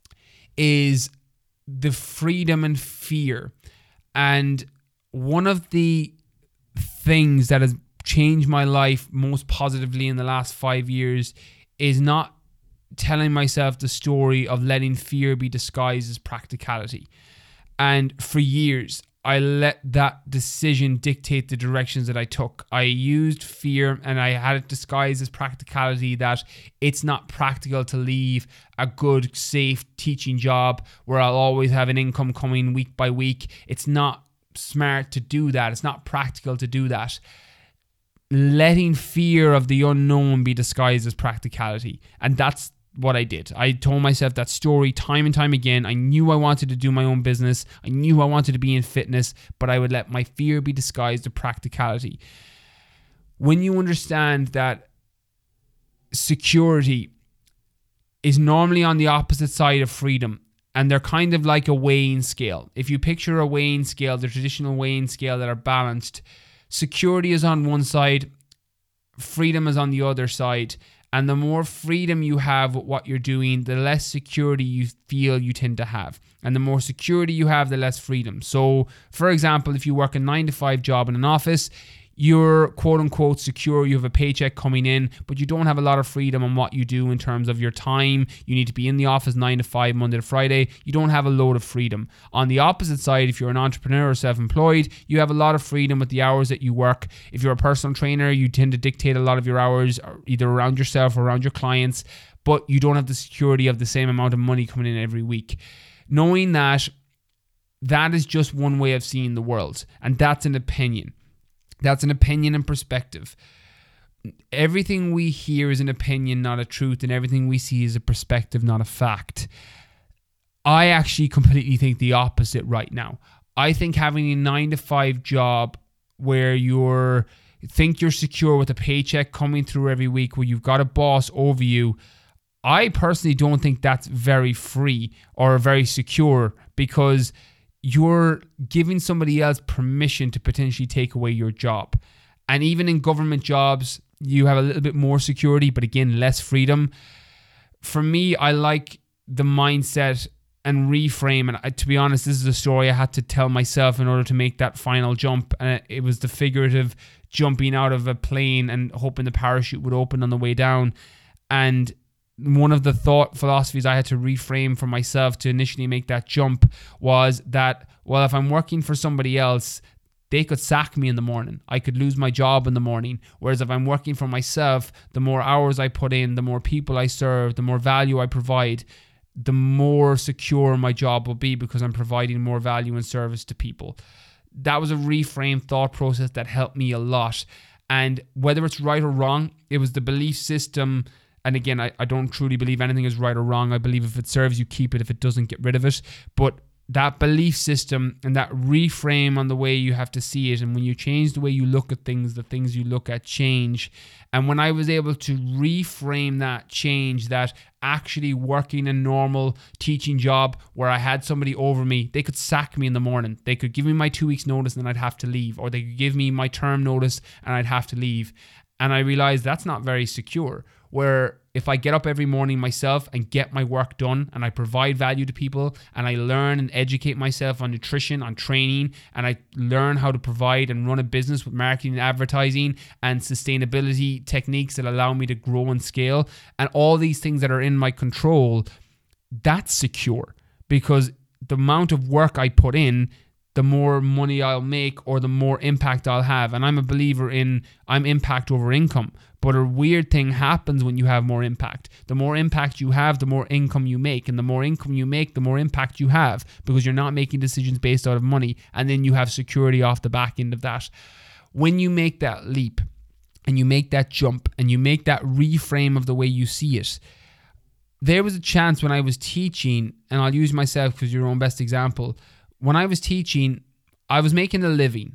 is the freedom and fear. And one of the things that has changed my life most positively in the last 5 years is not telling myself the story of letting fear be disguised as practicality. And for years, I let that decision dictate the directions that I took. I used fear and I had it disguised as practicality, that it's not practical to leave a good, safe teaching job where I'll always have an income coming week by week. It's not smart to do that. It's not practical to do that. letting fear of the unknown be disguised as practicality. And that's what I did. I told myself that story time and time again. I knew I wanted to do my own business. I knew I wanted to be in fitness, but I would let my fear be disguised as practicality. When you understand that security is normally on the opposite side of freedom, and they're kind of like a weighing scale. If you picture a weighing scale, the traditional weighing scale that are balanced, security is on one side, freedom is on the other side. And the more freedom you have with what you're doing, the less security you feel you tend to have. And the more security you have, the less freedom. So, for example, if you work a 9-to-5 job in an office, you're quote unquote secure, you have a paycheck coming in, but you don't have a lot of freedom on what you do in terms of your time. You need to be in the office 9 to 5, Monday to Friday. You don't have a load of freedom. On the opposite side, if you're an entrepreneur or self-employed, you have a lot of freedom with the hours that you work. If you're a personal trainer, you tend to dictate a lot of your hours, either around yourself or around your clients, but you don't have the security of the same amount of money coming in every week. Knowing that is just one way of seeing the world, and that's an opinion. That's an opinion and perspective. Everything we hear is an opinion, not a truth, and everything we see is a perspective, not a fact. I actually completely think the opposite right now. I think having a 9-to-5 job where you think you're secure with a paycheck coming through every week, where you've got a boss over you, I personally don't think that's very free or very secure, because you're giving somebody else permission to potentially take away your job. And even in government jobs, you have a little bit more security, but again, less freedom. For me, I like the mindset and reframe. And to be honest, this is a story I had to tell myself in order to make that final jump. And it was the figurative jumping out of a plane and hoping the parachute would open on the way down. And one of the thought philosophies I had to reframe for myself to initially make that jump was that, well, if I'm working for somebody else, they could sack me in the morning. I could lose my job in the morning. Whereas if I'm working for myself, the more hours I put in, the more people I serve, the more value I provide, the more secure my job will be, because I'm providing more value and service to people. That was a reframed thought process that helped me a lot. And whether it's right or wrong, it was the belief system. And again, I don't truly believe anything is right or wrong. I believe if it serves you, keep it. If it doesn't, get rid of it. But that belief system and that reframe on the way you have to see it, and when you change the way you look at things, the things you look at change. And when I was able to reframe that change, that actually working a normal teaching job where I had somebody over me, they could sack me in the morning. They could give me my 2 weeks notice and then I'd have to leave. Or they could give me my term notice and I'd have to leave. And I realized that's not very secure. Where if I get up every morning myself and get my work done, and I provide value to people, and I learn and educate myself on nutrition, on training, and I learn how to provide and run a business with marketing and advertising and sustainability techniques that allow me to grow and scale, and all these things that are in my control, that's secure. Because the amount of work I put in, the more money I'll make or the more impact I'll have. And I'm a believer in I'm impact over income. But a weird thing happens when you have more impact. The more impact you have, the more income you make. And the more income you make, the more impact you have, because you're not making decisions based out of money. And then you have security off the back end of that. When you make that leap and you make that jump and you make that reframe of the way you see it, there was a chance when I was teaching, and I'll use myself because you're your own best example. When I was teaching, I was making a living.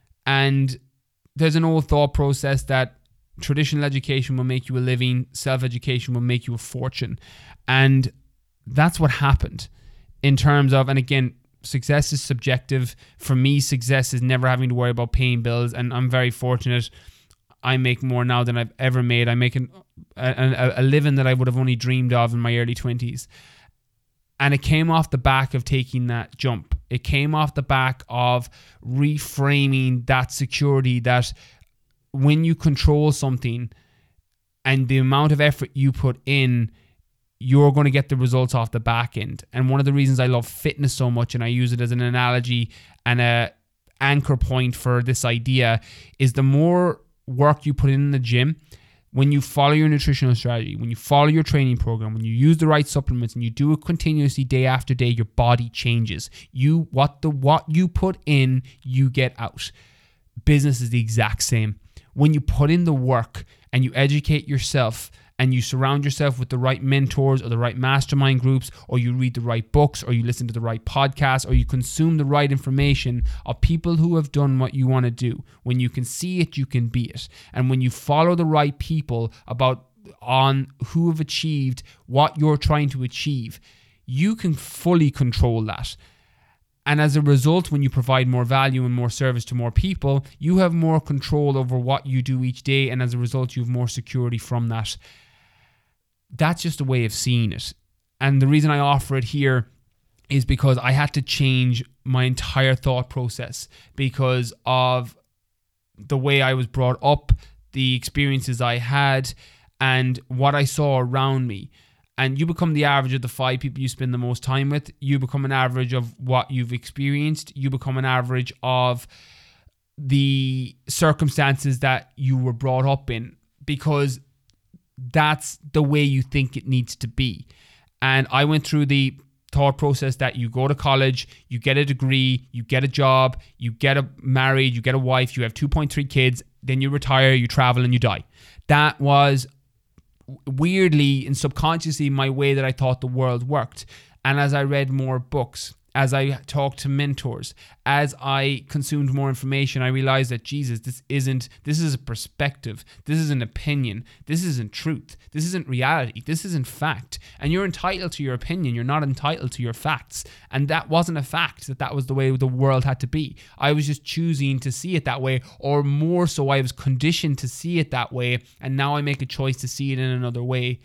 And there's an old thought process that traditional education will make you a living, self-education will make you a fortune. And that's what happened in terms of, and again, success is subjective. For me, success is never having to worry about paying bills. And I'm very fortunate. I make more now than I've ever made. I make a living that I would have only dreamed of in my early 20s. And it came off the back of taking that jump. It came off the back of reframing that security, that when you control something and the amount of effort you put in, you're going to get the results off the back end. And one of the reasons I love fitness so much, and I use it as an analogy and a anchor point for this idea, is the more work you put in the gym, when you follow your nutritional strategy, when you follow your training program, when you use the right supplements and you do it continuously day after day, your body changes. What you put in, you get out. Business is the exact same. when you put in the work and you educate yourself and you surround yourself with the right mentors or the right mastermind groups, or you read the right books, or you listen to the right podcasts, or you consume the right information of people who have done what you want to do. When you can see it, you can be it. And when you follow the right people on who have achieved what you're trying to achieve, you can fully control that. And as a result, when you provide more value and more service to more people, you have more control over what you do each day. And as a result, you have more security from that. That's just a way of seeing it. And the reason I offer it here is because I had to change my entire thought process because of the way I was brought up, the experiences I had, and what I saw around me. And you become the average of the 5 people you spend the most time with. You become an average of what you've experienced. You become an average of the circumstances that you were brought up in, because that's the way you think it needs to be. And I went through the thought process that you go to college, you get a degree, you get a job, you get married, you get a wife, you have 2.3 kids, then you retire, you travel, and you die. That was weirdly and subconsciously my way that I thought the world worked. And as I read more books, as I talked to mentors, as I consumed more information, I realized that Jesus, this is a perspective. This is an opinion. This isn't truth. This isn't reality. This isn't fact. And you're entitled to your opinion. You're not entitled to your facts. And that wasn't a fact, that was the way the world had to be. I was just choosing to see it that way, or more so, I was conditioned to see it that way. And now I make a choice to see it in another way.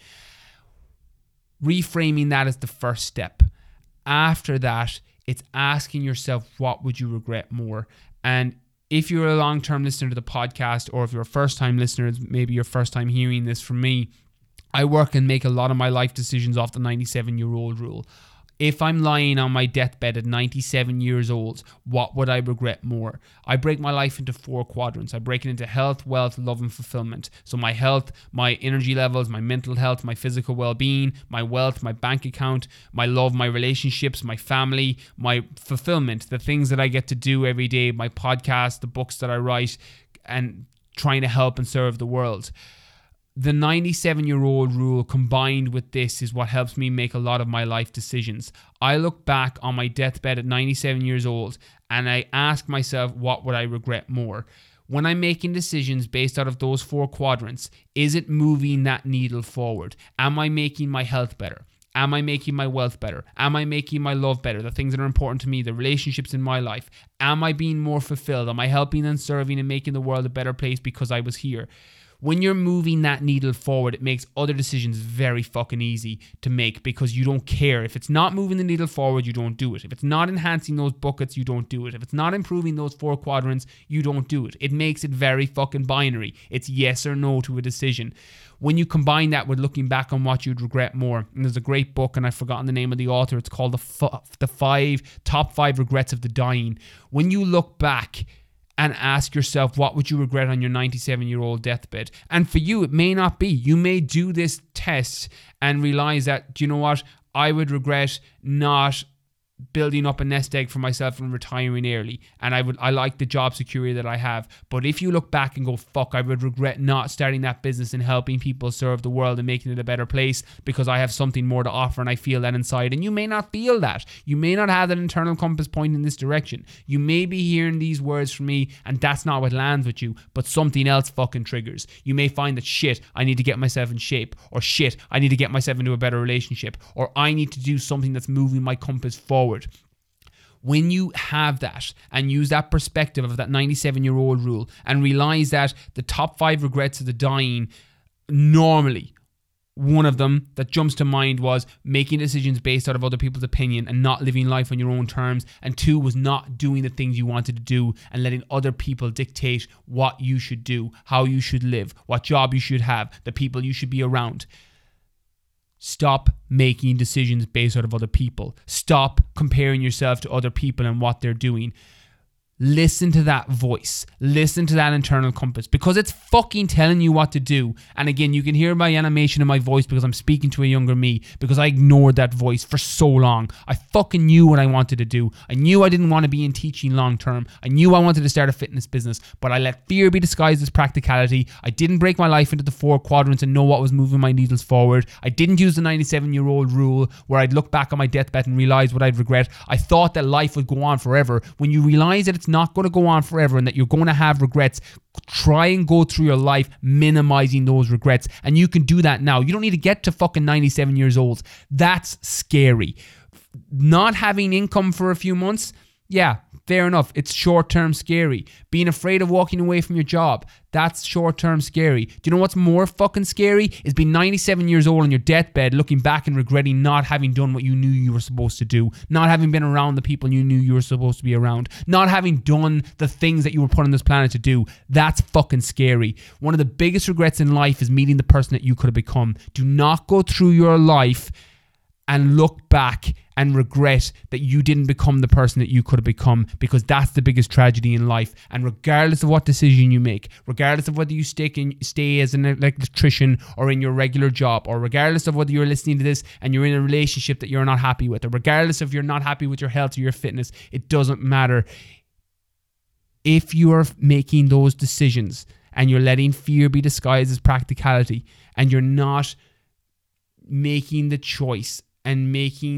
Reframing that is the first step. After that, it's asking yourself, what would you regret more? And if you're a long-term listener to the podcast, or if you're a first-time listener, maybe your first time hearing this from me, I work and make a lot of my life decisions off the 97-year-old rule. If I'm lying on my deathbed at 97 years old, what would I regret more? I break my life into 4 quadrants. I break it into health, wealth, love, and fulfillment. So my health, my energy levels, my mental health, my physical well-being, my wealth, my bank account, my love, my relationships, my family, my fulfillment, the things that I get to do every day, my podcast, the books that I write, and trying to help and serve the world. The 97-year-old rule combined with this is what helps me make a lot of my life decisions. I look back on my deathbed at 97 years old and I ask myself, what would I regret more? When I'm making decisions based out of those 4 quadrants, is it moving that needle forward? Am I making my health better? Am I making my wealth better? Am I making my love better? The things that are important to me, the relationships in my life. Am I being more fulfilled? Am I helping and serving and making the world a better place because I was here? When you're moving that needle forward, it makes other decisions very fucking easy to make, because you don't care. If it's not moving the needle forward, you don't do it. If it's not enhancing those buckets, you don't do it. If it's not improving those 4 quadrants, you don't do it. It makes it very fucking binary. It's yes or no to a decision. When you combine that with looking back on what you'd regret more, and there's a great book, and I've forgotten the name of the author, it's called the Top 5 Regrets of the Dying. When you look back and ask yourself, what would you regret on your 97-year-old deathbed? And for you, it may not be. You may do this test and realize that, do you know what? I would regret not building up a nest egg for myself and retiring early. And I like the job security that I have. But if you look back and go, fuck, I would regret not starting that business and helping people serve the world and making it a better place, because I have something more to offer and I feel that inside. And you may not feel that. You may not have that internal compass point in this direction. You may be hearing these words from me and that's not what lands with you, but something else fucking triggers. You may find that, shit, I need to get myself in shape, or shit, I need to get myself into a better relationship, or I need to do something that's moving my compass forward. When you have that and use that perspective of that 97-year-old rule and realize that the top 5 regrets of the dying, normally one of them that jumps to mind was making decisions based out of other people's opinion and not living life on your own terms, and 2 was not doing the things you wanted to do and letting other people dictate what you should do, how you should live, what job you should have, the people you should be around. Stop making decisions based out of other people. Stop comparing yourself to other people and what they're doing. listen to that voice. Listen to that internal compass, because it's fucking telling you what to do. And again, you can hear my animation in my voice because I'm speaking to a younger me, because I ignored that voice for so long. I fucking knew what I wanted to do. I knew I didn't want to be in teaching long term. I knew I wanted to start a fitness business, but I let fear be disguised as practicality. I didn't break my life into the 4 quadrants and know what was moving my needles forward. I didn't use the 97-year-old rule where I'd look back on my deathbed and realize what I'd regret. I thought that life would go on forever. When you realize that it's not going to go on forever and that you're going to have regrets, try and go through your life minimizing those regrets. And you can do that now. You don't need to get to fucking 97 years old. That's scary. Not having income for a few months, yeah, fair enough. It's short-term scary. Being afraid of walking away from your job, that's short-term scary. Do you know what's more fucking scary? Is being 97 years old on your deathbed, looking back and regretting not having done what you knew you were supposed to do, not having been around the people you knew you were supposed to be around, not having done the things that you were put on this planet to do. That's fucking scary. One of the biggest regrets in life is meeting the person that you could have become. Do not go through your life and look back and regret that you didn't become the person that you could have become, because that's the biggest tragedy in life. And regardless of what decision you make, regardless of whether you stay as an electrician or in your regular job, or regardless of whether you're listening to this and you're in a relationship that you're not happy with, or regardless if you're not happy with your health or your fitness, it doesn't matter. If you are making those decisions and you're letting fear be disguised as practicality, and you're not making the choice and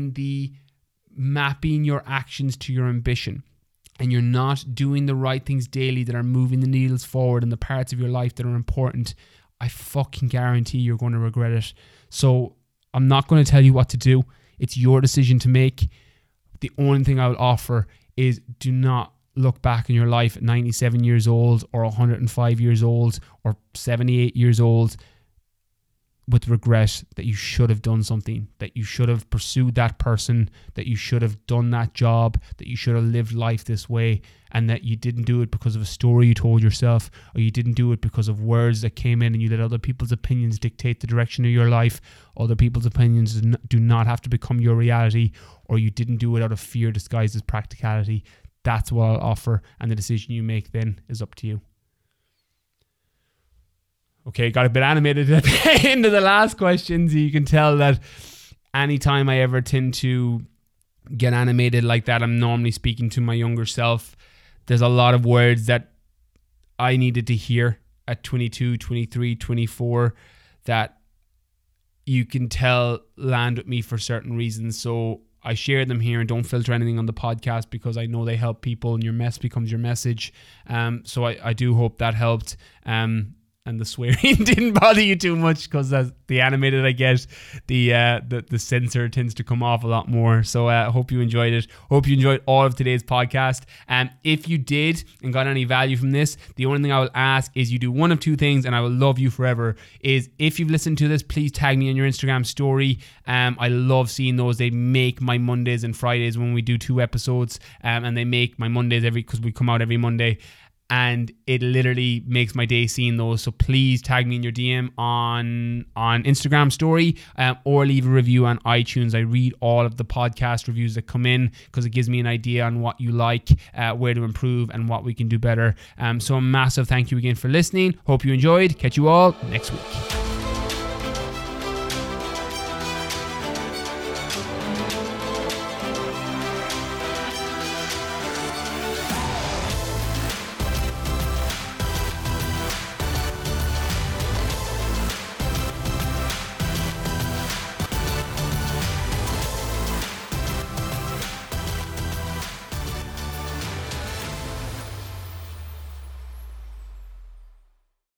mapping your actions to your ambition, and you're not doing the right things daily that are moving the needles forward in the parts of your life that are important, I fucking guarantee you're going to regret it. So I'm not going to tell you what to do. It's your decision to make. The only thing I would offer is, do not look back in your life at 97 years old or 105 years old or 78 years old with regret that you should have done something, that you should have pursued that person, that you should have done that job, that you should have lived life this way, and that you didn't do it because of a story you told yourself, or you didn't do it because of words that came in and you let other people's opinions dictate the direction of your life. Other people's opinions do not have to become your reality, or you didn't do it out of fear disguised as practicality. That's what I'll offer, and the decision you make then is up to you. Okay, got a bit animated at the end of the last question. So you can tell that anytime I ever tend to get animated like that, I'm normally speaking to my younger self. There's a lot of words that I needed to hear at 22, 23, 24 that you can tell land with me for certain reasons. So I share them here and don't filter anything on the podcast, because I know they help people and your mess becomes your message. So I do hope that helped. And the swearing didn't bother you too much, because as the animated I get, the censor tends to come off a lot more. So I hope you enjoyed it. Hope you enjoyed all of today's podcast. And if you did and got any value from this, the only thing I will ask is you do one of two things, and I will love you forever. Is if you've listened to this, please tag me in your Instagram story. I love seeing those. They make my Mondays and Fridays when we do 2 episodes, and they make my Mondays because we come out every Monday. And it literally makes my day seeing those. So please tag me in your DM on Instagram story, or leave a review on iTunes. I read all of the podcast reviews that come in, because it gives me an idea on what you like, where to improve, and what we can do better. So a massive thank you again for listening. Hope you enjoyed. Catch you all next week.